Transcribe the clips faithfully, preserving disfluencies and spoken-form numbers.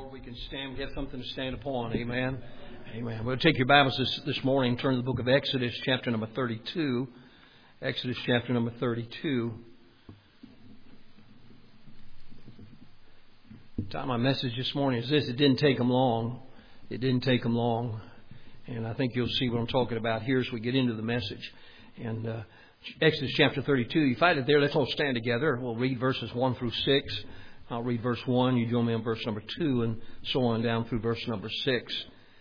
Lord, we can stand, we have something to stand upon. Amen. Amen. We'll take your Bibles this, this morning, turn to the book of Exodus, chapter number thirty-two. Exodus, chapter number thirty-two. The time my message this morning is this. It didn't take them long. It didn't take them long. And I think you'll see what I'm talking about here as we get into the message. And uh, Exodus chapter thirty-two, you find it there. Let's all stand together. We'll read verses one through six. I'll read verse one. You join me on verse number two, and so on down through verse number six.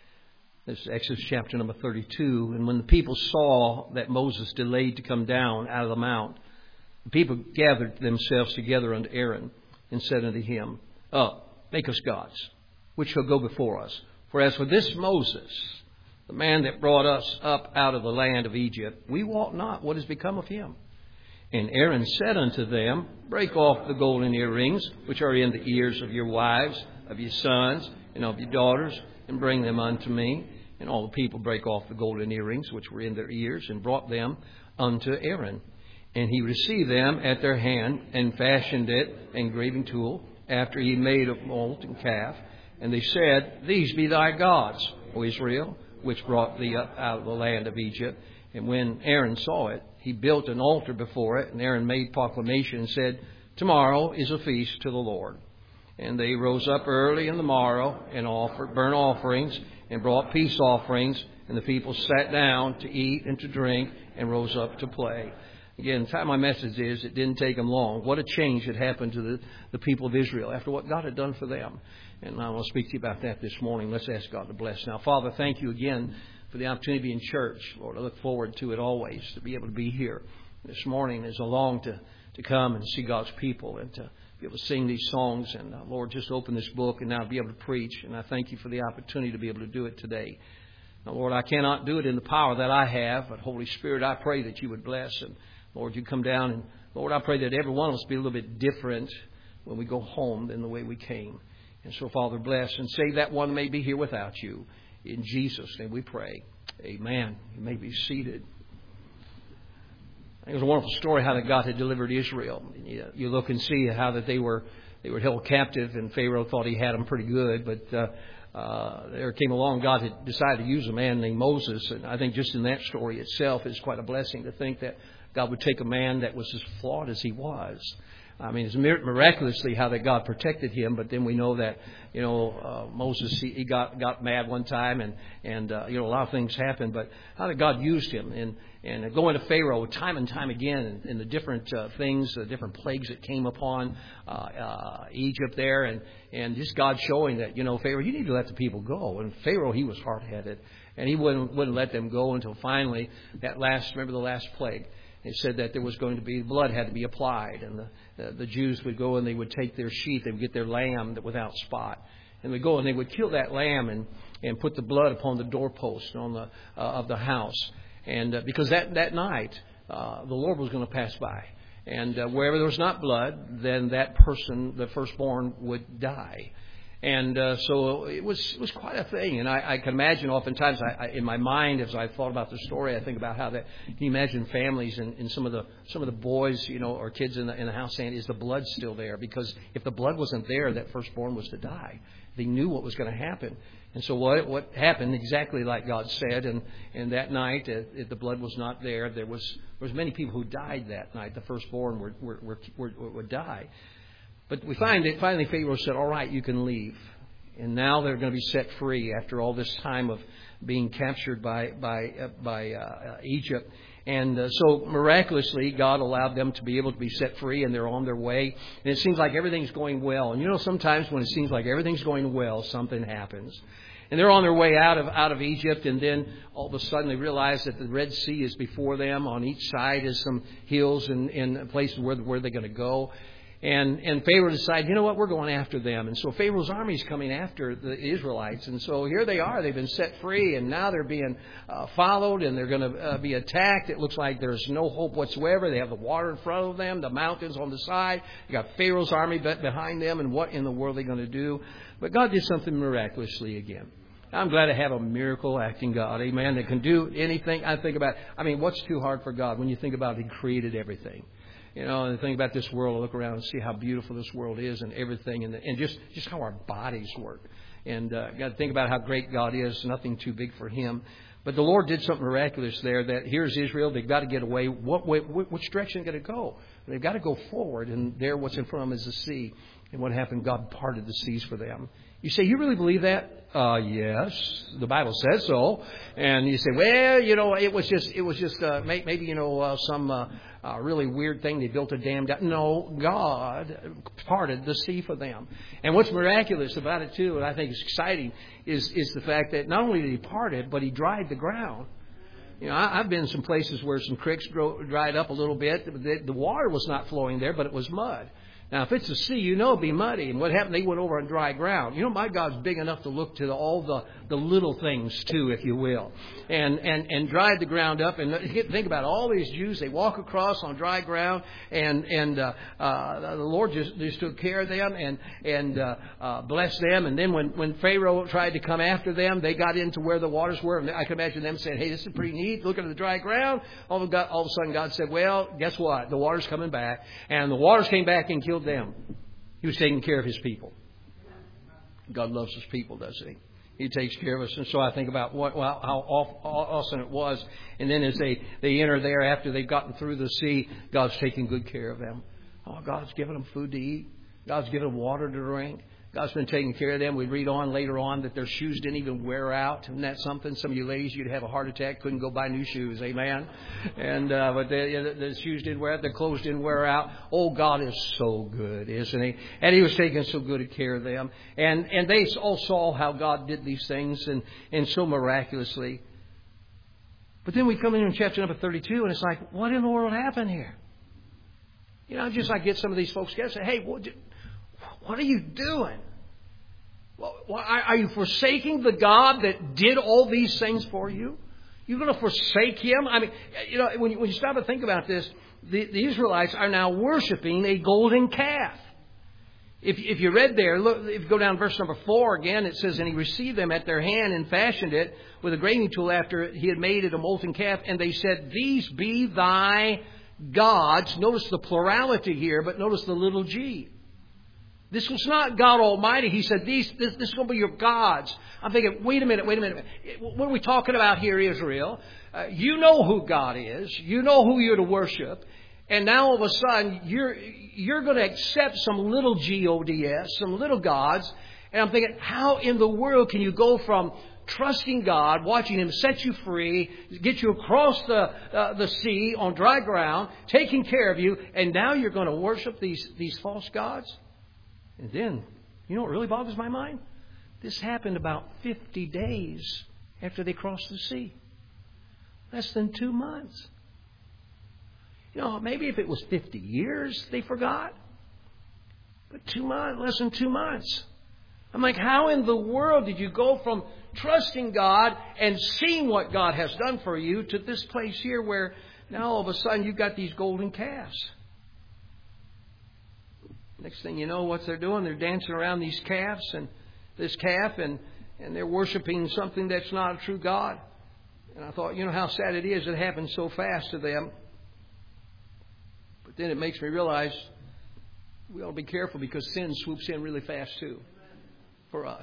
This is Exodus chapter number thirty-two. And when the people saw that Moses delayed to come down out of the mount, the people gathered themselves together unto Aaron and said unto him, Up, make us gods, which shall go before us. For as for this Moses, the man that brought us up out of the land of Egypt, we wot not what has become of him. And Aaron said unto them, Break off the golden earrings, which are in the ears of your wives, of your sons, and of your daughters, and bring them unto me. And all the people brake off the golden earrings, which were in their ears, and brought them unto Aaron. And he received them at their hand, and fashioned it, an engraving tool, after he made a molten calf. And they said, These be thy gods, O Israel, which brought thee up out of the land of Egypt. And when Aaron saw it, he built an altar before it. And Aaron made proclamation and said, Tomorrow is a feast to the Lord. And they rose up early in the morrow and offered burnt offerings and brought peace offerings. And the people sat down to eat and to drink and rose up to play. Again, the time my message is, it didn't take them long. What a change had happened to the, the people of Israel after what God had done for them. And I want to speak to you about that this morning. Let's ask God to bless. Now, Father, thank you again for the opportunity to be in church. Lord, I look forward to it always, to be able to be here this morning as I long to, to come and see God's people and to be able to sing these songs. And, uh, Lord, just open this book and now be able to preach. And I thank you for the opportunity to be able to do it today. Now, Lord, I cannot do it in the power that I have, but Holy Spirit, I pray that you would bless. And, Lord, you come down. And, Lord, I pray that every one of us be a little bit different when we go home than the way we came. And so, Father, bless and save that one may be here without you. In Jesus' name we pray. Amen. You may be seated. It was a wonderful story how that God had delivered Israel. You look and see how that they were they were held captive, and Pharaoh thought he had them pretty good. But uh, uh, there came along, God had decided to use a man named Moses. And I think just in that story itself is quite a blessing to think that God would take a man that was as flawed as he was. I mean, it's miraculously how that God protected him. But then we know that, you know, uh, Moses, he, he got, got mad one time and, and uh, you know, a lot of things happened. But how that God used him and, and going to Pharaoh time and time again and, and the different uh, things, the different plagues that came upon uh, uh, Egypt there. And, and just God showing that, you know, Pharaoh, you need to let the people go. And Pharaoh, he was hard-headed. And he wouldn't, wouldn't let them go until finally that last, remember the last plague. It said that there was going to be, blood had to be applied. And the, uh, the Jews would go and they would take their sheep. They would get their lamb without spot. And they'd go and they would kill that lamb and, and put the blood upon the doorpost on the, uh, of the house. And uh, because that, that night, uh, the Lord was going to pass by. And uh, wherever there was not blood, then that person, the firstborn, would die. And uh, so it was it was quite a thing. And I, I can imagine oftentimes I, I, in my mind as I thought about the story, I think about how that, can you imagine families and, and some of the some of the boys, you know, or kids in the, in the house saying, is the blood still there? Because if the blood wasn't there, that firstborn was to die. They knew what was going to happen. And so what what happened exactly like God said. And, and that night, if the blood was not there, there was there was many people who died that night. The firstborn were, were, were, were, would die. But we find that finally Pharaoh said, all right, you can leave. And now they're going to be set free after all this time of being captured by by uh, by uh, Egypt. And uh, so miraculously, God allowed them to be able to be set free, and they're on their way. And it seems like everything's going well. And you know, sometimes when it seems like everything's going well, something happens. And they're on their way out of out of Egypt, and then all of a sudden they realize that the Red Sea is before them. On each side is some hills and, and places where, where they're going to go. And and Pharaoh decided, you know what, we're going after them. And so Pharaoh's army is coming after the Israelites. And so here they are. They've been set free, and now they're being uh, followed, and they're going to uh, be attacked. It looks like there's no hope whatsoever. They have the water in front of them, the mountains on the side. You got Pharaoh's army behind them, and what in the world are they going to do? But God did something miraculously again. I'm glad to have a miracle-acting God, amen, that can do anything. I think about, I mean, what's too hard for God when you think about He created everything? You know, and think about this world, look around and see how beautiful this world is and everything, and, and just, just how our bodies work. And uh, got to think about how great God is, nothing too big for Him. But the Lord did something miraculous there, that here's Israel, they've got to get away. What way, which direction are they going to go? They've got to go forward, and there what's in front of them is the sea. And what happened? God parted the seas for them. You say, you really believe that? Uh, yes, the Bible says so. And you say, well, you know, it was just, it was just, uh, maybe, you know, uh, some uh, uh, really weird thing. They built a dam down. No, God parted the sea for them. And what's miraculous about it too, and I think is exciting, is is the fact that not only did He part it, but He dried the ground. You know, I, I've been in some places where some creeks grow, dried up a little bit. The, the water was not flowing there, but it was mud. Now, if it's a sea, you know it'll be muddy. And what happened? They went over on dry ground. You know, my God's big enough to look to the, all the, the little things, too, if you will. And, and, and dried the ground up. And think about it. All these Jews, they walk across on dry ground. And, and uh, uh, the Lord just, just took care of them and, and uh, uh, blessed them. And then when, when Pharaoh tried to come after them, they got into where the waters were. And I can imagine them saying, hey, this is pretty neat. Look at the dry ground. All of, God, all of a sudden, God said, well, guess what? The water's coming back. And the waters came back and killed them. He was taking care of His people. God loves His people, doesn't He? He takes care of us. And so I think about what, well, how awesome it was. And then as they, they enter there after they've gotten through the sea, God's taking good care of them. Oh, God's given them food to eat. God's given them water to drink. God's been taking care of them. We read on later on that their shoes didn't even wear out. Isn't that something? Some of you ladies, you'd have a heart attack, couldn't go buy new shoes. Amen. And uh, but the, the shoes didn't wear out. Their clothes didn't wear out. Oh, God is so good, isn't He? And He was taking so good care of them. And and they all saw how God did these things and, and so miraculously. But then we come in in chapter number thirty-two, and it's like, what in the world happened here? You know, just like get some of these folks together and say, hey, what, what are you doing? Well, are you forsaking the God that did all these things for you? You're going to forsake Him? I mean, you know, when you, when you stop and think about this, the, the Israelites are now worshiping a golden calf. If, if you read there, look, if you go down to verse number four again, it says, and He received them at their hand and fashioned it with a graving tool after He had made it a molten calf. And they said, these be thy gods. Notice the plurality here, but notice the little g. This was not God Almighty. He said, These, this, this is going to be your gods. I'm thinking, wait a minute, wait a minute. What are we talking about here, Israel? Uh, you know who God is. You know who you're to worship. And now all of a sudden, you're, you're going to accept some little G O D S, some little gods. And I'm thinking, how in the world can you go from trusting God, watching Him set you free, get you across the uh, the sea on dry ground, taking care of you, and now you're going to worship these, these false gods? And then, you know what really boggles my mind? This happened about fifty days after they crossed the sea. Less than two months. You know, maybe if it was fifty years, they forgot. But two months, less than two months. I'm like, how in the world did you go from trusting God and seeing what God has done for you to this place here where now all of a sudden you've got these golden calves? Next thing you know, what they're doing, they're dancing around these calves and this calf, and, and they're worshiping something that's not a true God. And I thought, you know how sad it is. It happened so fast to them. But then it makes me realize we ought to be careful because sin swoops in really fast too for us.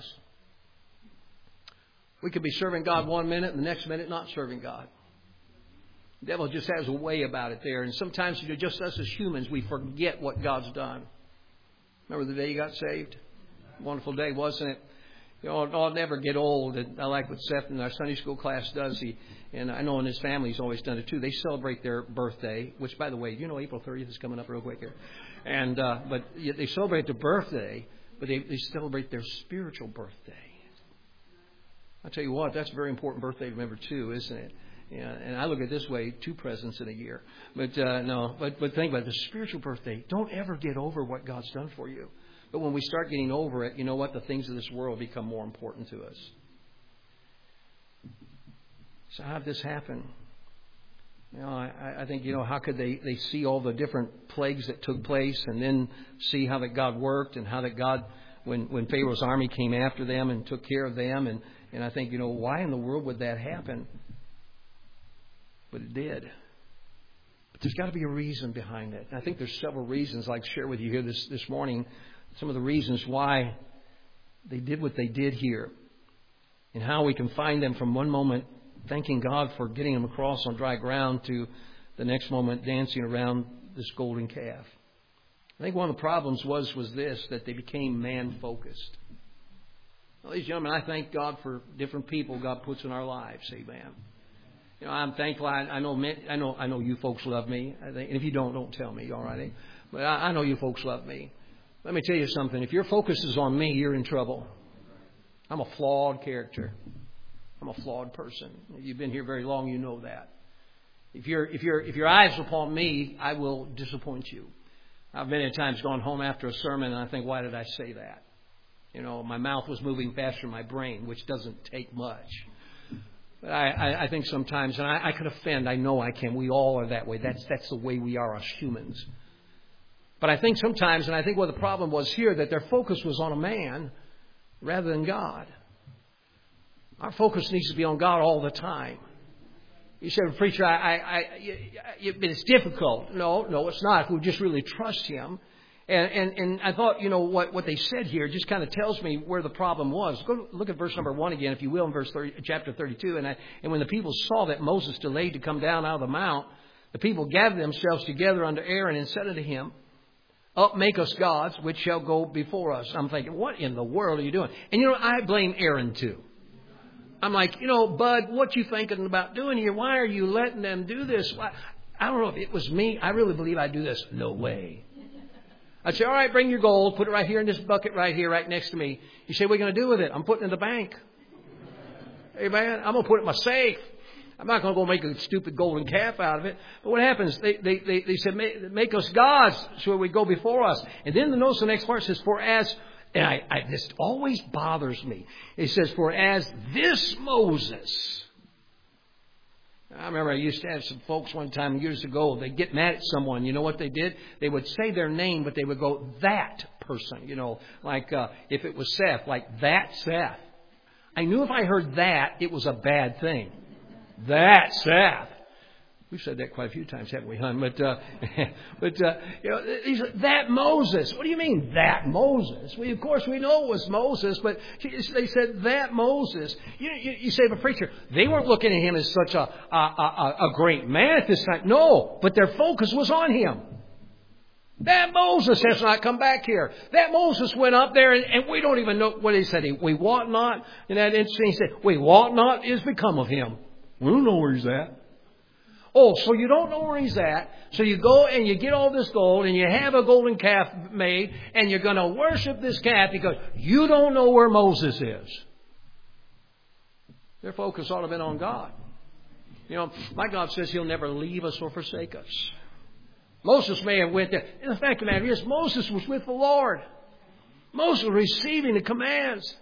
We could be serving God one minute and the next minute not serving God. The devil just has a way about it there. And sometimes, you know, just us as humans, we forget what God's done. Remember the day you got saved? Wonderful day, wasn't it? You know, I'll never get old. And I like what Seth in our Sunday school class does. He, and I know in his family he's always done it too. They celebrate their birthday, which, by the way, you know April thirtieth is coming up real quick here. And uh, but they celebrate their birthday, but they, they celebrate their spiritual birthday. I'll tell you what, that's a very important birthday to remember too, isn't it? Yeah, and I look at it this way, two presents in a year. But uh, no, but but think about it, the spiritual birthday. Don't ever get over what God's done for you. But when we start getting over it, you know what? The things of this world become more important to us. So how did this happen? You know, I, I think, you know, how could they, they see all the different plagues that took place and then see how that God worked and how that God, when, when Pharaoh's army came after them and took care of them. And, and I think, you know, why in the world would that happen? But it did. But there's got to be a reason behind it. And I think there's several reasons I'd like to share with you here this, this morning. Some of the reasons why they did what they did here. And how we can find them from one moment thanking God for getting them across on dry ground to the next moment dancing around this golden calf. I think one of the problems was was this, that they became man-focused. Well, ladies and gentlemen, I thank God for different people God puts in our lives. Amen. You know, I'm thankful. I, I know, I know, I know you folks love me. I think, and if you don't, don't tell me. All right, but I, I know you folks love me. Let me tell you something. If your focus is on me, you're in trouble. I'm a flawed character. I'm a flawed person. If you've been here very long, you know that. If you're, if you're, if your eyes are upon me, I will disappoint you. I've many times gone home after a sermon and I think, why did I say that? You know, my mouth was moving faster than my brain, which doesn't take much. But I, I, I think sometimes, and I, I could offend. I know I can. We all are that way. That's that's the way we are as humans. But I think sometimes, and I think what the problem was here, that their focus was on a man rather than God. Our focus needs to be on God all the time. You said, preacher, I, I, I, it's difficult. No, no, it's not. If we just really trust Him. And, and, and I thought, you know, what, what they said here just kind of tells me where the problem was. Go look at verse number one again, if you will, in verse thirty, chapter thirty-two. And, I, and when the people saw that Moses delayed to come down out of the mount, the people gathered themselves together unto Aaron and said unto him, Up, make us gods, which shall go before us. I'm thinking, what in the world are you doing? And, you know, I blame Aaron, too. I'm like, you know, Bud, what you thinking about doing here? Why are you letting them do this? Why? I don't know if it was me. I really believe I'd do this. No way. I'd say, all right, bring your gold. Put it right here in this bucket right here, right next to me. You say, what are you going to do with it? I'm putting it in the bank. Hey, man, I'm going to put it in my safe. I'm not going to go make a stupid golden calf out of it. But what happens? They they they, they said, make, make us gods so we go before us. And then the notice the next part says, for as... And I, I, this always bothers me. It says, for as this Moses. I remember I used to have some folks one time years ago. They'd get mad at someone. You know what they did? They would say their name, but they would go, that person. You know, like uh, if it was Seth, like that Seth. I knew if I heard that, it was a bad thing. That Seth. We've said that quite a few times, haven't we, hon? But, uh, but uh, you know, he said, that Moses. What do you mean, that Moses? Well, of course, we know it was Moses, but they said, that Moses. You, you, you say, but preacher, they weren't looking at him as such a, a, a, a great man at this time. No, but their focus was on him. That Moses has not come back here. That Moses went up there, and, and we don't even know what he said. He, we wot not. In that instance, he said, we wot not is become of him. We don't know where he's at. Oh, so you don't know where he's at. So you go and you get all this gold and you have a golden calf made and you're going to worship this calf because you don't know where Moses is. Their focus ought to have been on God. You know, my God says He'll never leave us or forsake us. Moses may have went there. And the fact of the matter is, Moses was with the Lord. Moses was receiving the commands.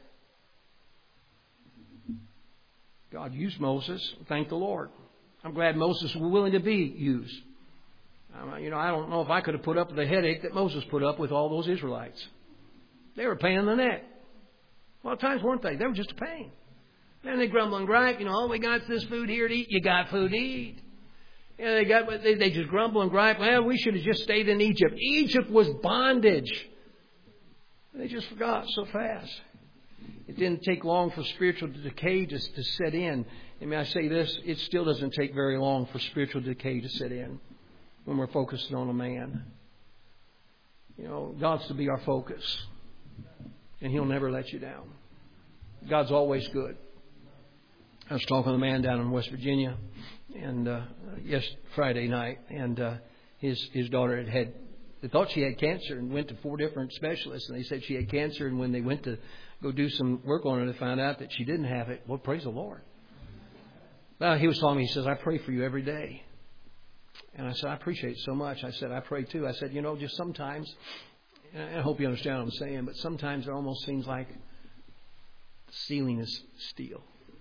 God used Moses. Thank the Lord. I'm glad Moses was willing to be used. Um, you know, I don't know if I could have put up with the headache that Moses put up with all those Israelites. They were a pain in the neck. Well, at times weren't they? They were just a pain. Then they grumble and gripe. You know, oh, we got this food here to eat. You got food to eat. You know, they got they, they just grumble and gripe. Well, we should have just stayed in Egypt. Egypt was bondage. They just forgot so fast. It didn't take long for spiritual decay to, to set in. And may I say this, it still doesn't take very long for spiritual decay to set in when we're focusing on a man. You know, God's to be our focus. And He'll never let you down. God's always good. I was talking to a man down in West Virginia and uh, yes, Friday night. And uh, his, his daughter had had, they thought she had cancer and went to four different specialists. And they said she had cancer. And when they went to go do some work on her, they found out that she didn't have it. Well, praise the Lord. Well, he was telling me, he says, I pray for you every day. And I said, I appreciate it so much. I said, I pray too. I said, you know, just sometimes, and I hope you understand what I'm saying, but sometimes it almost seems like the ceiling is steel.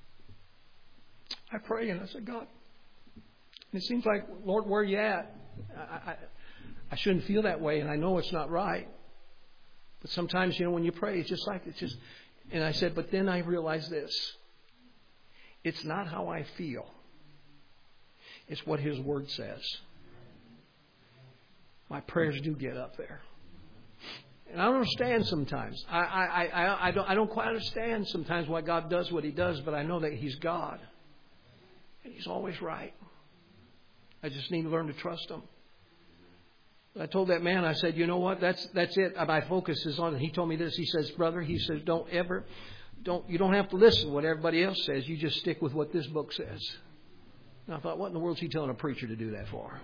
I pray and I said, God, it seems like, Lord, where are you at? I, I, I shouldn't feel that way, and I know it's not right. But sometimes, you know, when you pray, it's just like, it's just, and I said, but then I realized this. It's not how I feel. It's what His Word says. my prayers do get up there. And I don't understand sometimes. I, I, I, I, don't, I don't quite understand sometimes why God does what He does, but I know that He's God. And He's always right. I just need to learn to trust Him. I told that man, I said, you know what, that's that's it. My focus is on it. He told me this. He says, brother, he says, don't ever, don't you don't have to listen to what everybody else says. You just stick with what this book says. And I thought, what in the world is he telling a preacher to do that for?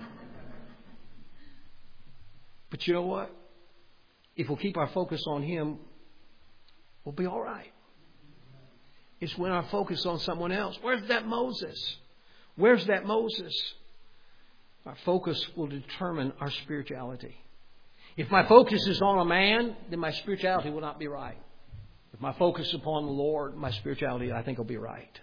But you know what? If we'll keep our focus on Him, we'll be all right. It's when our focus on someone else. Where's that Moses? Where's that Moses? Our focus will determine our spirituality. If my focus is on a man, then my spirituality will not be right. If my focus is upon the Lord, my spirituality, I think, will be right.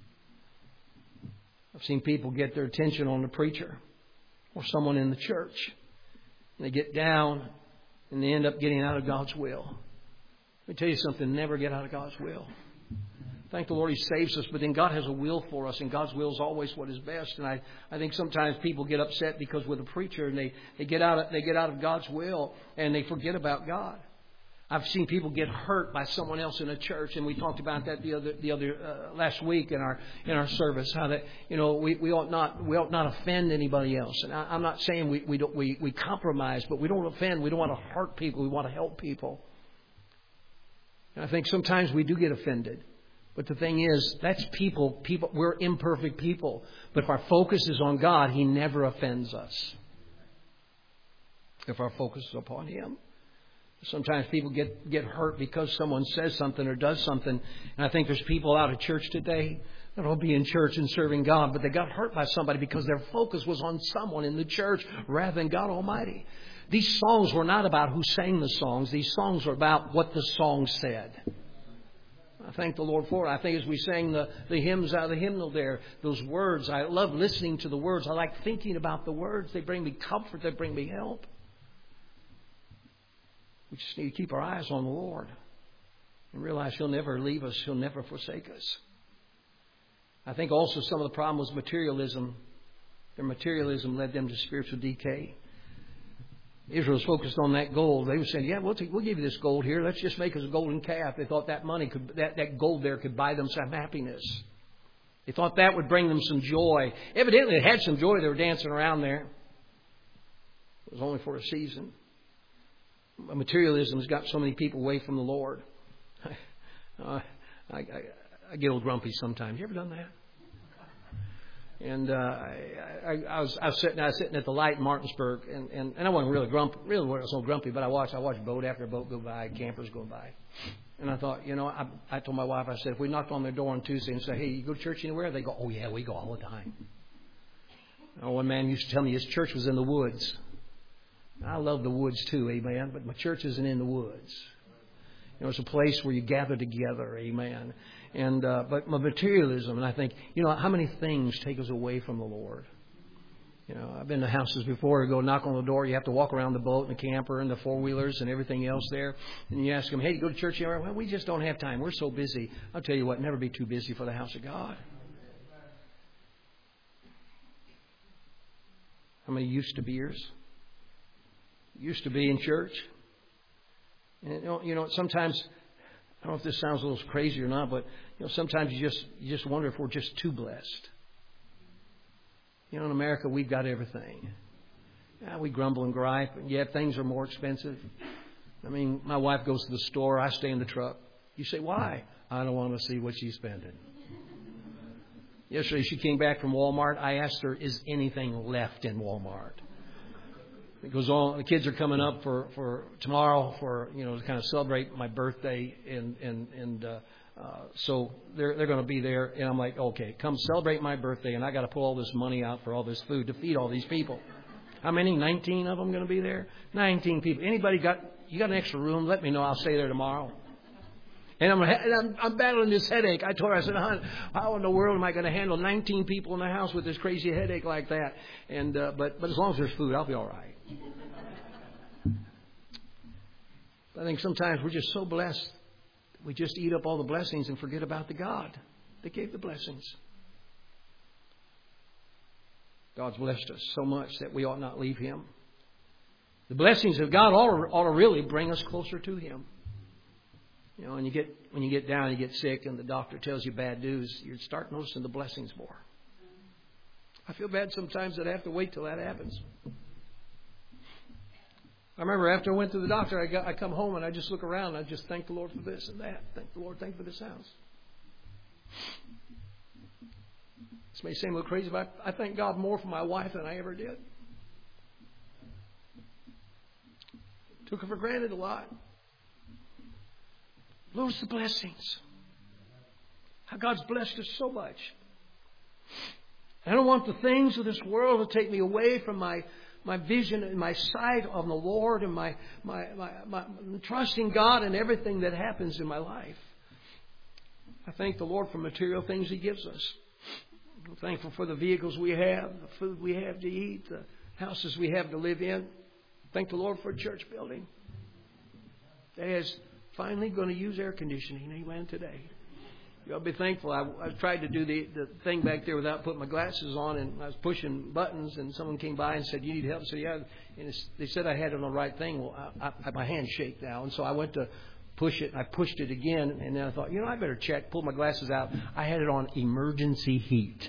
I've seen people get their attention on the preacher or someone in the church. And they get down and they end up getting out of God's will. Let me tell you something, never get out of God's will. Thank the Lord He saves us, but then God has a will for us, and God's will is always what is best. And I, I think sometimes people get upset because with a preacher and they, they get out of, they get out of God's will and they forget about God. I've seen people get hurt by someone else in a church, and we talked about that the other the other uh, last week in our in our service. How that you know we, we ought not we ought not offend anybody else. And I, I'm not saying we we don't we, we compromise, but we don't offend. We don't want to hurt people. We want to help people. And I think sometimes we do get offended. But the thing is, that's people. People we're imperfect people. But if our focus is on God, He never offends us. If our focus is upon Him. Sometimes people get, get hurt because someone says something or does something. And I think there's people out of church today that will be in church and serving God, but they got hurt by somebody because their focus was on someone in the church rather than God Almighty. These songs were not about who sang the songs. These songs were about what the song said. I thank the Lord for it. I think as we sang the, the hymns out of the hymnal there, those words, I love listening to the words. I like thinking about the words. They bring me comfort. They bring me help. We just need to keep our eyes on the Lord and realize He'll never leave us. He'll never forsake us. I think also some of the problem was materialism. Their materialism led them to spiritual decay. Israel was focused on that gold. They were saying, yeah, we'll, take, we'll give you this gold here. Let's just make us a golden calf. They thought that money could, that, that gold there could buy them some happiness. They thought that would bring them some joy. Evidently, it had some joy. They were dancing around there. It was only for a season. Materialism has got so many people away from the Lord. uh, I, I, I get a little grumpy sometimes. You ever done that? And uh, I, I, I was I was sitting I was sitting at the light in Martinsburg, and, and, and I wasn't really grumpy. Really wasn't so grumpy, but I watched I watched boat after boat go by, campers go by, and I thought, you know, I, I told my wife, I said, if we knocked on their door on Tuesday and said, hey, you go to church anywhere? They go, oh yeah, we go all the time. Oh, one man used to tell me his church was in the woods. I love the woods too, amen. But my church isn't in the woods. You know, it's a place where you gather together, amen. And uh, but my materialism, and I think, you know, how many things take us away from the Lord? You know, I've been to houses before. You go knock on the door. You have to walk around the boat and the camper and the four wheelers and everything else there. And you ask them, hey, you go to church anywhere? Well, we just don't have time. We're so busy. I'll tell you what, never be too busy for the house of God. How many used to beers? Used to be in church. And you know, you know, sometimes, I don't know if this sounds a little crazy or not, but you know, sometimes you just you just wonder if we're just too blessed. You know, in America, we've got everything. Yeah, we grumble and gripe, and yet things are more expensive. I mean, my wife goes to the store. I stay in the truck. You say, why? I don't want to see what she's spending. Yesterday, she came back from Walmart. I asked her, is anything left in Walmart? Because all the kids are coming up for, for tomorrow for, you know, to kind of celebrate my birthday. And, and, and uh, uh, so they're, they're going to be there. And I'm like, okay, come celebrate my birthday. And I got to pull all this money out for all this food to feed all these people. How many? nineteen of them going to be there? nineteen people. Anybody got, you got an extra room? Let me know. I'll stay there tomorrow. And I'm, I'm, I'm battling this headache. I told her, I said, hon, how in the world am I going to handle nineteen people in the house with this crazy headache like that? And, uh, but, but as long as there's food, I'll be all right. I think sometimes we're just so blessed, we just eat up all the blessings and forget about the God that gave the blessings. God's blessed us so much that we ought not leave Him. The blessings of God ought to, ought to really bring us closer to Him. You know, when you get when you get down, you get sick, and the doctor tells you bad news, you start noticing the blessings more. I feel bad sometimes that I have to wait till that happens. I remember after I went to the doctor, I got I come home and I just look around and I just thank the Lord for this and that. Thank the Lord, thank you for this house. This may seem a little crazy, but I, I thank God more for my wife than I ever did. Took her for granted a lot. Those are the blessings. How God's blessed us so much. I don't want the things of this world to take me away from my, my vision and my sight on the Lord and my, my, my, my trusting God in everything that happens in my life. I thank the Lord for material things He gives us. I'm thankful for the vehicles we have, the food we have to eat, the houses we have to live in. Thank the Lord for a church building that is finally going to use air conditioning. Amen. Today, you'll be thankful. I, I tried to do the, the thing back there without putting my glasses on, and I was pushing buttons, and someone came by and said, "You need help?" I said, "Yeah." And it's, they said I had it on the right thing. Well, I, I, my hands shake now, and so I went to push it. I pushed it again, and then I thought, you know, I better check. Pull my glasses out. I had it on emergency heat.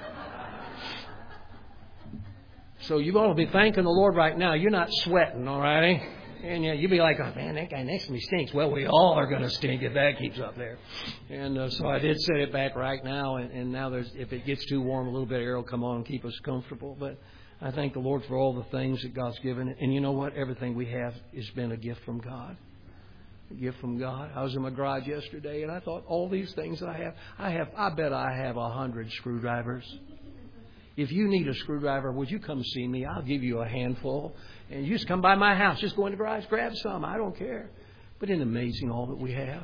So you ought to be thanking the Lord right now. You're not sweating, all righty? And you know, you'll be like, oh, man, that guy next to me stinks. Well, we all are going to stink if that keeps up there. And uh, so I did set it back right now. And, and now there's, if it gets too warm, a little bit of air will come on and keep us comfortable. But I thank the Lord for all the things that God's given. And you know what? Everything we have has been a gift from God. A gift from God. I was in my garage yesterday, and I thought, all these things I have, I have, I bet I have a hundred screwdrivers. If you need a screwdriver, would you come see me? I'll give you a handful. And you just come by my house. Just go in the garage, grab some. I don't care. But isn't it amazing all that we have?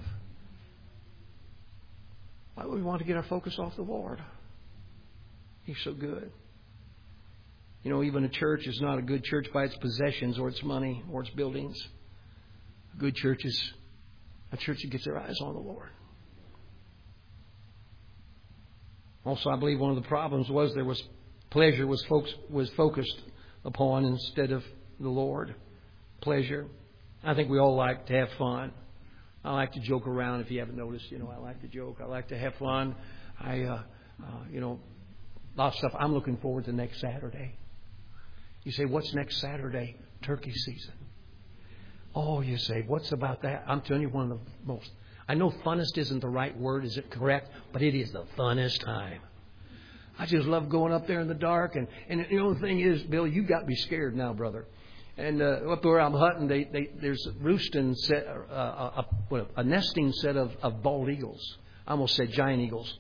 Why would we want to get our focus off the Lord? He's so good. You know, even a church is not a good church by its possessions or its money or its buildings. A good church is a church that gets their eyes on the Lord. Also, I believe one of the problems was there was pleasure was folks was focused upon instead of the Lord. Pleasure. I think we all like to have fun. I like to joke around. If you haven't noticed, you know, I like to joke. I like to have fun. I, uh, uh, you know, lots of stuff. I'm looking forward to next Saturday. You say, what's next Saturday? Turkey season. Oh, you say, what's about that? I'm telling you, one of the most. I know funnest isn't the right word. Is it correct? But it is the funnest time. I just love going up there in the dark. And, and the only thing is, Bill, you got me scared now, brother. And uh, up where I'm hunting, they, they, there's a roosting set, uh, a, a, a nesting set of, of bald eagles. I almost said giant eagles.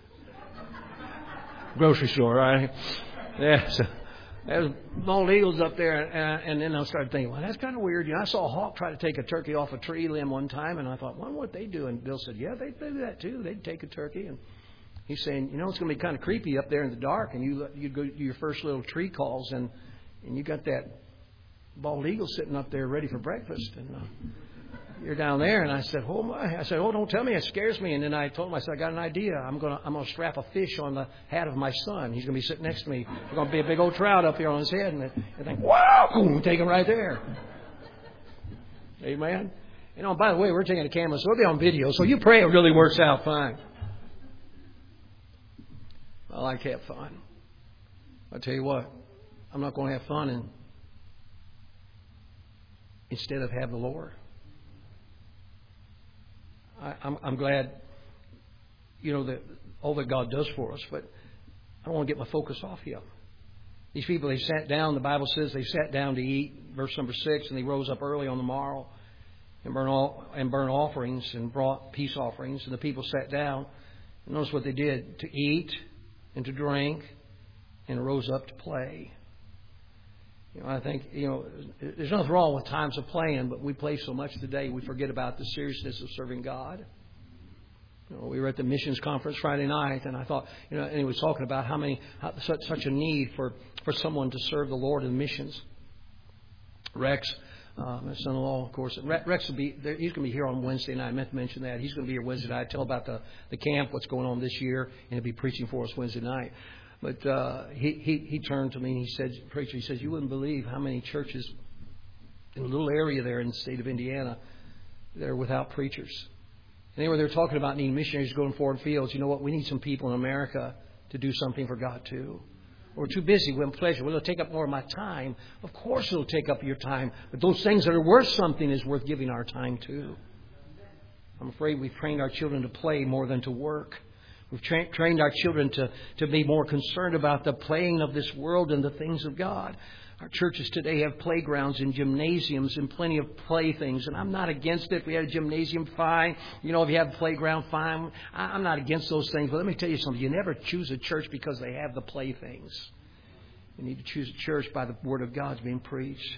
Grocery store, right? Yeah, so there's bald eagles up there. And, and then I started thinking, well, that's kind of weird. You know, I saw a hawk try to take a turkey off a tree limb one time. And I thought, well, what they do? And Bill said, yeah, they do that too. They'd take a turkey. And he's saying, you know, it's going to be kind of creepy up there in the dark. And you you go do your first little tree calls. And, and you got that bald eagle sitting up there ready for breakfast, and uh, you're down there. And I said, "Oh my!" I said, "Oh, don't tell me, it scares me." And then I told him, I said, "I got an idea. I'm gonna, I'm gonna strap a fish on the hat of my son. He's gonna be sitting next to me. There's gonna be a big old trout up here on his head, and I think, wow, boom, take him right there." Amen. You know, by the way, we're taking a camera, so it'll be on video. So you pray it really works out fine. I like to have fun. I tell you what, I'm not going to have fun and instead of have the Lord. I, I'm, I'm glad, you know, that all that God does for us, but I don't want to get my focus off Him. These people, they sat down, the Bible says they sat down to eat, verse number six, and they rose up early on the morrow and burn, all, and burn offerings and brought peace offerings, and the people sat down. And notice what they did, to eat and to drink, and rose up to play. You know, I think, you know, there's nothing wrong with times of playing, but we play so much today we forget about the seriousness of serving God. You know, we were at the missions conference Friday night, and I thought, you know, and he was talking about how many, how, such, such a need for, for someone to serve the Lord in missions. Rex, uh, my son-in-law, of course, Rex will be there, he's going to be here on Wednesday night. I meant to mention that. He's going to be here Wednesday night. Tell about the, the camp, what's going on this year, and he'll be preaching for us Wednesday night. But uh, he, he he turned to me and he said, "Preacher," he says, "you wouldn't believe how many churches in a little area there in the state of Indiana. They're without preachers. And they were there talking about needing missionaries going forward fields. You know what? We need some people in America to do something for God too. We're too busy. We have pleasure. Well, it'll take up more of my time. Of course it'll take up your time. But those things that are worth something is worth giving our time to. I'm afraid we've trained our children to play more than to work. We've tra- trained our children to, to be more concerned about the playing of this world and the things of God. Our churches today have playgrounds and gymnasiums and plenty of playthings. And I'm not against it. If we had a gymnasium, fine. You know, if you have a playground, fine. I'm not against those things. But let me tell you something. You never choose a church because they have the playthings. You need to choose a church by the Word of God's being preached.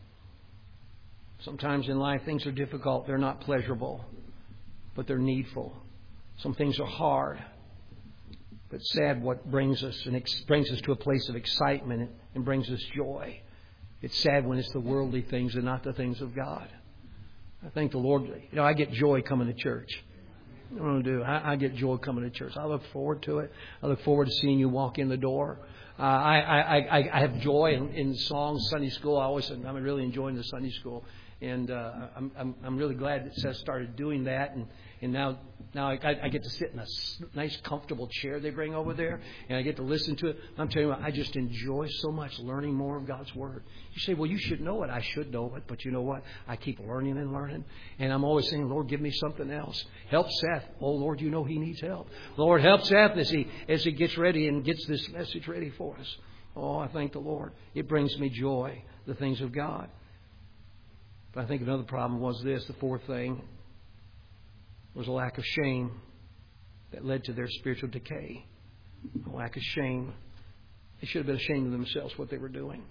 Sometimes in life things are difficult. They're not pleasurable. But they're needful. Some things are hard. But sad what brings us and ex- brings us to a place of excitement and brings us joy. It's sad when it's the worldly things and not the things of God. I thank the Lord. You know, I get joy coming to church. I don't do. I, I get joy coming to church. I look forward to it. I look forward to seeing you walk in the door. Uh, I, I, I, I have joy in, in songs, Sunday school. I always, I'm really enjoying the Sunday school. And uh, I'm, I'm I'm really glad that Seth started doing that, and, and now now I, I get to sit in a nice, comfortable chair they bring over there, and I get to listen to it. I'm telling you, what, I just enjoy so much learning more of God's Word. You say, well, you should know it. I should know it, but you know what? I keep learning and learning, and I'm always saying, Lord, give me something else. Help Seth. Oh, Lord, you know he needs help. Lord, help Seth as he as he gets ready and gets this message ready for us. Oh, I thank the Lord. It brings me joy, the things of God. But I think another problem was this, the fourth thing, was a lack of shame that led to their spiritual decay. A lack of shame. They should have been ashamed of themselves what they were doing.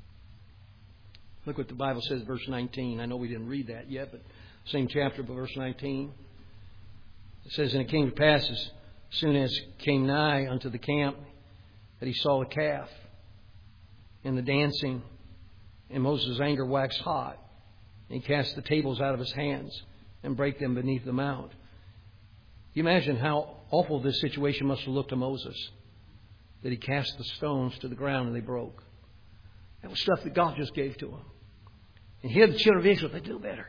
Look what the Bible says, verse nineteen. I know we didn't read that yet, but same chapter, but verse nineteen. It says, And it came to pass as soon as came nigh unto the camp that he saw the calf and the dancing, and Moses' anger waxed hot. And he cast the tables out of his hands and brake them beneath the mount. You imagine how awful this situation must have looked to Moses. That he cast the stones to the ground and they broke. That was stuff that God just gave to him. And here the children of Israel, they do better.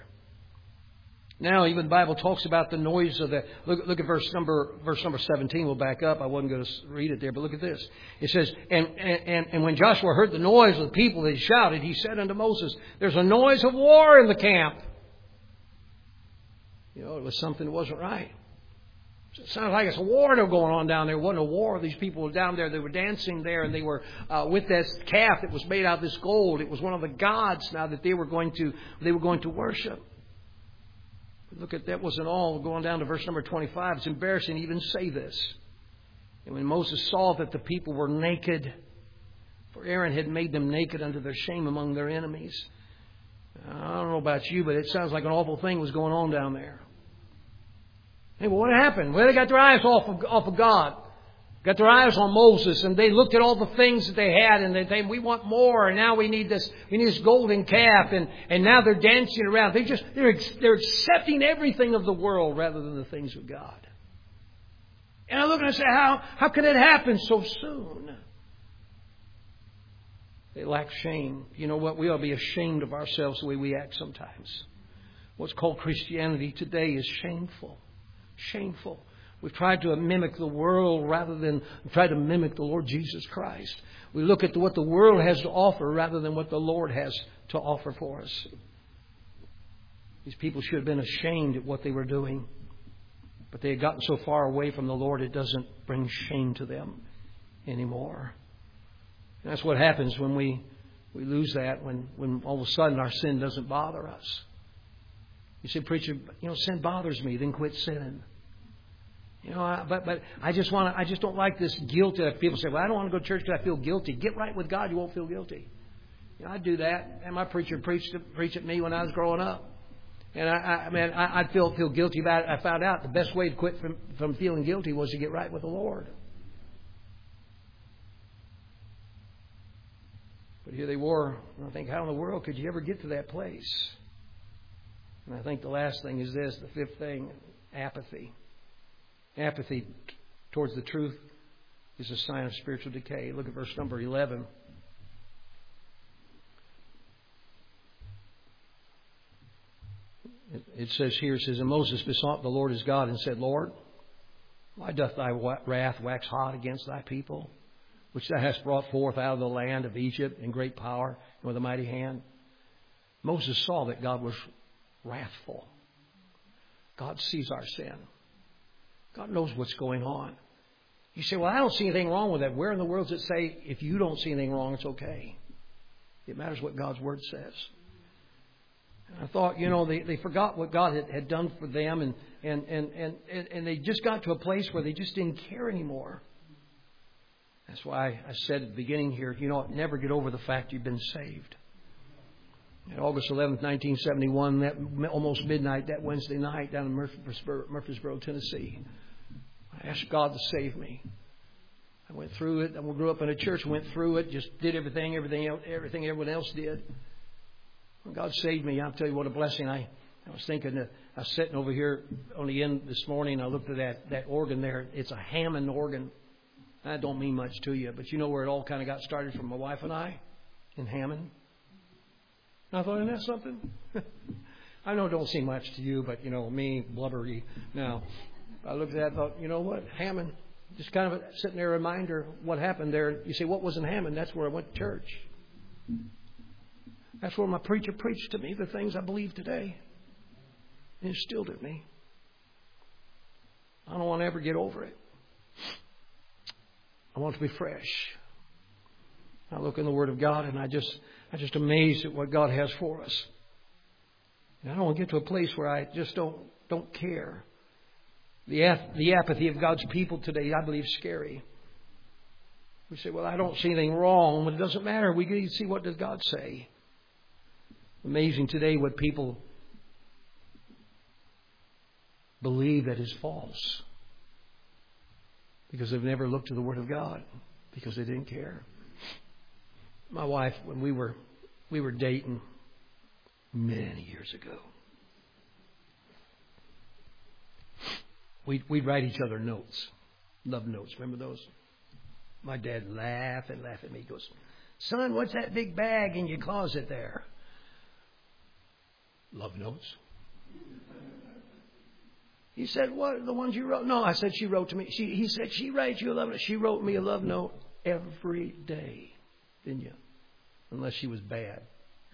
Now even the Bible talks about the noise of the... Look, look at verse number verse number seventeen. We'll back up. I wasn't going to read it there, but look at this. It says, and, and, and when Joshua heard the noise of the people, they shouted. He said unto Moses, There's a noise of war in the camp. You know, it was something that wasn't right. It sounds like it's a war going on down there. It wasn't a war. These people were down there. They were dancing there, and they were uh, with this calf that was made out of this gold. It was one of the gods now that they were going to they were going to worship. Look at that wasn't all. Going down to verse number twenty-five. It's embarrassing to even say this. And when Moses saw that the people were naked, for Aaron had made them naked unto their shame among their enemies. I don't know about you, but it sounds like an awful thing was going on down there. Hey, well, what happened? Well, they got their eyes off of, off of God. Got their eyes on Moses, and they looked at all the things that they had, and they say, we want more, and now we need this, we need this golden calf, and, and now they're dancing around. They just, they're, they're accepting everything of the world rather than the things of God. And I look and I say, how, how can it happen so soon? They lack shame. You know what? We ought to be ashamed of ourselves the way we act sometimes. What's called Christianity today is shameful. Shameful. We've tried to mimic the world rather than try to mimic the Lord Jesus Christ. We look at what the world has to offer rather than what the Lord has to offer for us. These people should have been ashamed at what they were doing. But they had gotten so far away from the Lord, it doesn't bring shame to them anymore. And that's what happens when we, we lose that, when, when all of a sudden our sin doesn't bother us. You say, preacher, you know, sin bothers me, then quit sinning. You know, I, but but I just want to. I just don't like this guilt that people say. Well, I don't want to go to church because I feel guilty. Get right with God, you won't feel guilty. You know, I do that, and my preacher preached preached at me when I was growing up, and I, I, I mean, I, I'd feel feel guilty about it. I found out the best way to quit from from feeling guilty was to get right with the Lord. But here they were, and I think, how in the world could you ever get to that place? And I think the last thing is this: the fifth thing, apathy. Apathy towards the truth is a sign of spiritual decay. Look at verse number eleven. It, it says here, it says, and Moses besought the Lord his God and said, Lord, why doth thy wrath wax hot against thy people, which thou hast brought forth out of the land of Egypt in great power and with a mighty hand? Moses saw that God was wrathful. God sees our sin. God knows what's going on. You say, well, I don't see anything wrong with that. Where in the world does it say if you don't see anything wrong, it's okay? It matters what God's Word says. And I thought, you know, they, they forgot what God had, had done for them, and, and, and, and, and they just got to a place where they just didn't care anymore. That's why I said at the beginning here, you know, never get over the fact you've been saved. On August eleventh, nineteen seventy-one, that almost midnight, that Wednesday night down in Murfreesboro, Murfreesboro, Tennessee, I asked God to save me. I went through it. I grew up in a church, went through it, just did everything, everything, everything everyone else did. When God saved me, I'll tell you what a blessing. I, I was thinking that I was sitting over here on the end this morning. I looked at that, that organ there. It's a Hammond organ. That don't mean much to you, but you know where it all kind of got started from my wife and I? In Hammond. And I thought, isn't that something? I know it don't seem much to you, but, you know, me, blubbery. Now, I looked at that and thought, you know what? Hammond, just kind of a, sitting there, a reminder what happened there. You say, what was in Hammond? That's where I went to church. That's where my preacher preached to me the things I believe today. And instilled in me. I don't want to ever get over it. I want to be fresh. I look in the Word of God and I just, I'm just amazed at what God has for us. And I don't want to get to a place where I just don't, don't care. The, the apathy of God's people today, I believe, is scary. We say, well, I don't see anything wrong, but it doesn't matter. We need to see, what does God say. Amazing today what people believe that is false. Because they've never looked to the Word of God. Because they didn't care. My wife, when we were we were dating many years ago, we'd, we'd write each other notes. Love notes. Remember those? My dad laughed and laughed at me. He goes, son, what's that big bag in your closet there? Love notes. He said, what, the ones you wrote? No, I said, she wrote to me. She, he said, she writes you a love note. She wrote me a love note every day. Didn't you? Unless she was bad.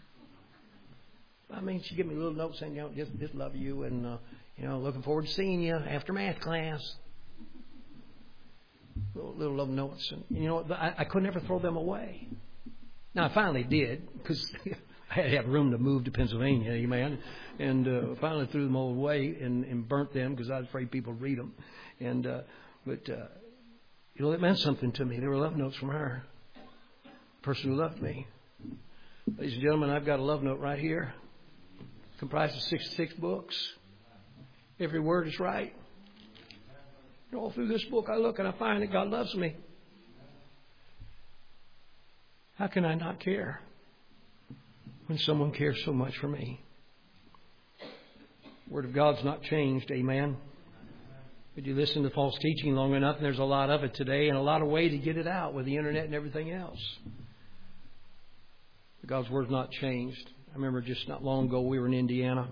I mean, she gave me a little note saying, you know, just, just love you and, uh, you know, looking forward to seeing you after math class. Little, little love notes. And, you know, I, I could never throw them away. Now, I finally did because I had to have room to move to Pennsylvania, amen. And uh, finally threw them all away and, and burnt them because I was afraid people would read them. And uh, but uh, you know, it meant something to me. There were love notes from her, the person who loved me. Ladies and gentlemen, I've got a love note right here, comprised of sixty-six books. Every word is right. And all through this book, I look and I find that God loves me. How can I not care when someone cares so much for me? The Word of God's not changed, amen. But you listen to false teaching long enough, and there's a lot of it today, and a lot of way to get it out with the internet and everything else. But God's Word's not changed. I remember just not long ago we were in Indiana,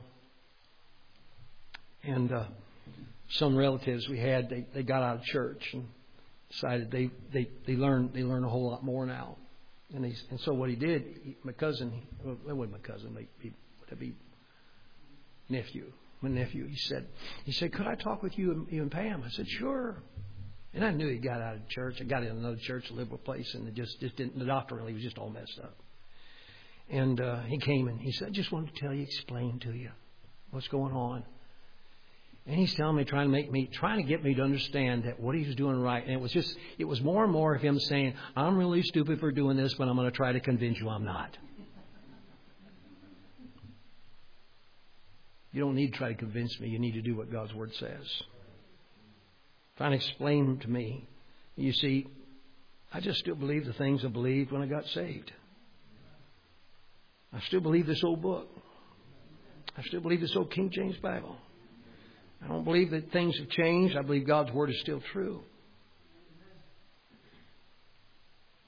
and uh, some relatives we had, they, they got out of church and decided they they they learn they learn a whole lot more now. And he, and so what he did, he, my cousin, well, it wasn't my cousin, but he, would be nephew, my nephew. He said, he said, could I talk with you and, you and Pam? I said, sure. And I knew he got out of church. I got in another church, a liberal place, and it just just didn't. The doctrinally was just all messed up. And uh, he came and he said, I just wanted to tell you, explain to you what's going on. And he's telling me, trying to make me, trying to get me to understand that what he was doing right. And it was just, it was more and more of him saying, I'm really stupid for doing this, but I'm going to try to convince you I'm not. You don't need to try to convince me. You need to do what God's Word says. Trying to explain to me. You see, I just still believe the things I believed when I got saved. I still believe this old book. I still believe this old King James Bible. I don't believe that things have changed. I believe God's Word is still true.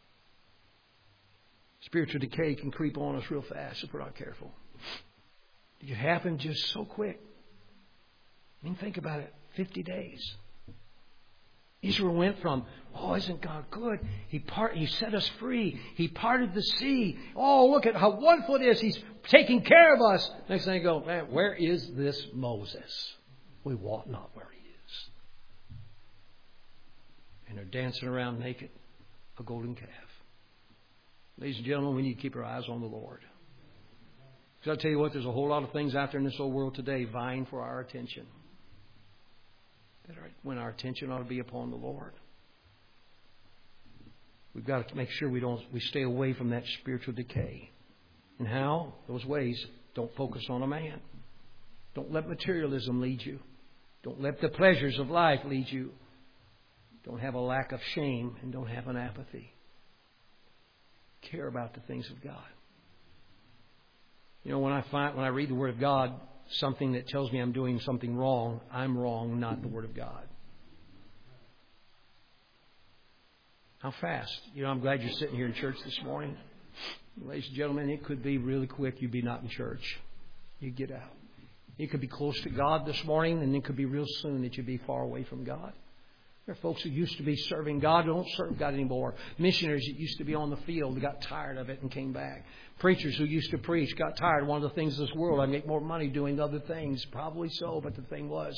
Spiritual decay can creep on us real fast if we're not careful. It happened just so quick. I mean, think about it. Fifty days. Israel went from, oh, isn't God good? He part, He set us free. He parted the sea. Oh, look at how wonderful it is. He's taking care of us. Next thing you go, man, where is this Moses? We wot not where he is. And they're dancing around naked, a golden calf. Ladies and gentlemen, we need to keep our eyes on the Lord. Because I'll tell you what, there's a whole lot of things out there in this old world today vying for our attention. When our attention ought to be upon the Lord. We've got to make sure we don't we stay away from that spiritual decay. And how? Those ways. Don't focus on a man. Don't let materialism lead you. Don't let the pleasures of life lead you. Don't have a lack of shame and don't have an apathy. Care about the things of God. You know, when I find when I read the Word of God, something that tells me I'm doing something wrong, I'm wrong, not the Word of God. How fast? You know, I'm glad you're sitting here in church this morning. Ladies and gentlemen, it could be really quick you'd be not in church. You'd get out. You could be close to God this morning, and it could be real soon that you'd be far away from God. There are folks who used to be serving God who don't serve God anymore. Missionaries that used to be on the field got tired of it and came back. Preachers who used to preach got tired. One of the things in this world, I make more money doing other things. Probably so, but the thing was,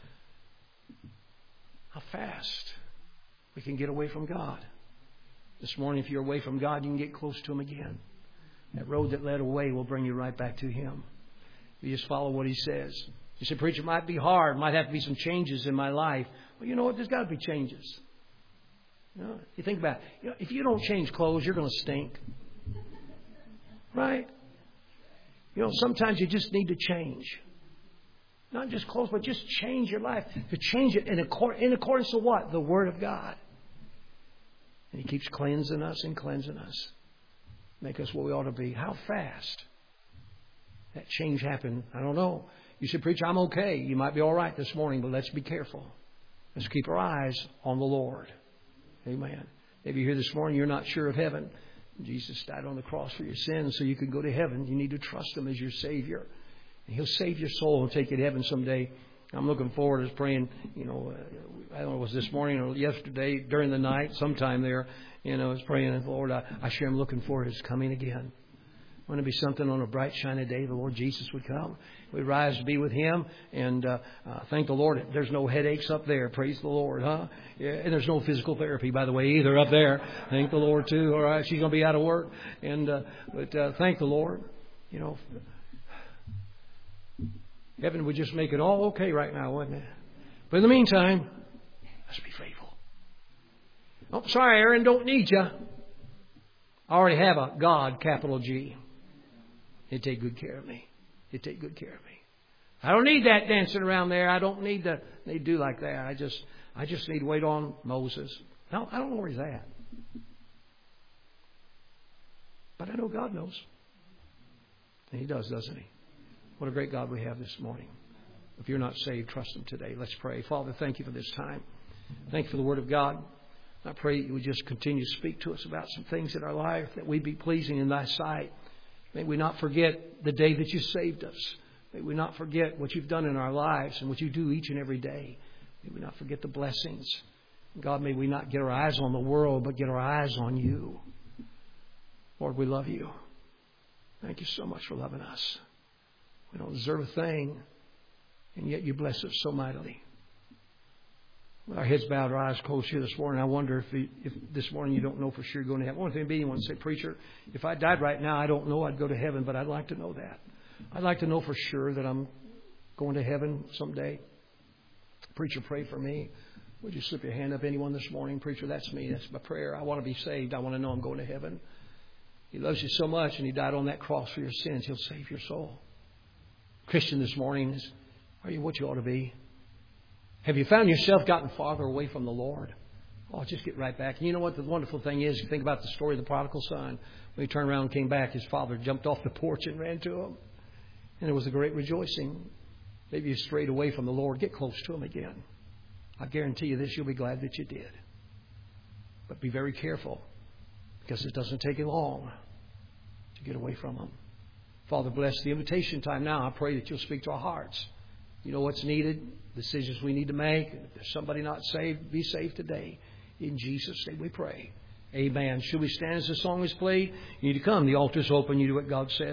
how fast we can get away from God. This morning, if you're away from God, you can get close to Him again. That road that led away will bring you right back to Him. You just follow what He says. You say, preacher, it might be hard. Might have to be some changes in my life. Well, you know what? There's got to be changes. You know, you think about it. You know, if you don't change clothes, you're going to stink. Right? You know, sometimes you just need to change. Not just clothes, but just change your life. To change it in, accord, in accordance to what? The Word of God. And He keeps cleansing us and cleansing us. Make us what we ought to be. How fast that change happened, I don't know. You say, preacher, I'm okay. You might be all right this morning, but let's be careful. Let's keep our eyes on the Lord. Amen. Maybe you're here this morning, you're not sure of heaven. Jesus died on the cross for your sins so you can go to heaven. You need to trust Him as your Savior. And He'll save your soul and take you to heaven someday. I'm looking forward to praying, you know, uh, I don't know, it was this morning or yesterday during the night, sometime there, you know, I was praying, Lord, I, I sure am looking forward to His coming again. Wouldn't it be something on a bright, shiny day the Lord Jesus would come? We'd rise to be with Him and uh, uh, thank the Lord. There's no headaches up there. Praise the Lord, huh? Yeah, and there's no physical therapy, by the way, either up there. Thank the Lord, too. All right, she's going to be out of work. and uh, But uh, thank the Lord. You know, heaven would just make it all okay right now, wouldn't it? But in the meantime, let's be faithful. Oh, sorry, Aaron, don't need you. I already have a God, capital G. He'd take good care of me. He'd take good care of me. I don't need that dancing around there. I don't need to they do like that. I just I just need to wait on Moses. No, I don't know where he's at. But I know God knows. And He does, doesn't He? What a great God we have this morning. If you're not saved, trust Him today. Let's pray. Father, thank You for this time. Thank You for the Word of God. I pray You would just continue to speak to us about some things in our life that we be pleasing in Thy sight. May we not forget the day that You saved us. May we not forget what You've done in our lives and what You do each and every day. May we not forget the blessings. God, may we not get our eyes on the world, but get our eyes on You. Lord, we love You. Thank You so much for loving us. We don't deserve a thing, and yet You bless us so mightily. With our heads bowed, our eyes closed here this morning, I wonder if, you, if this morning you don't know for sure you're going to heaven. One thing, anyone say, preacher, if I died right now, I don't know I'd go to heaven, but I'd like to know that. I'd like to know for sure that I'm going to heaven someday. Preacher, pray for me. Would you slip your hand up, anyone this morning? Preacher, that's me. That's my prayer. I want to be saved. I want to know I'm going to heaven. He loves you so much, and He died on that cross for your sins. He'll save your soul. Christian, this morning, are you what you ought to be? Have you found yourself gotten farther away from the Lord? Oh, just get right back. And you know what the wonderful thing is? You think about the story of the prodigal son. When he turned around and came back, his father jumped off the porch and ran to him. And there was a great rejoicing. Maybe you strayed away from the Lord. Get close to Him again. I guarantee you this, you'll be glad that you did. But be very careful, because it doesn't take you long to get away from Him. Father, bless the invitation time now. I pray that you'll speak to our hearts. You know what's needed, decisions we need to make. If there's somebody not saved, be saved today. In Jesus' name we pray. Amen. Should we stand as the song is played? You need to come. The altar's open. You do what God says.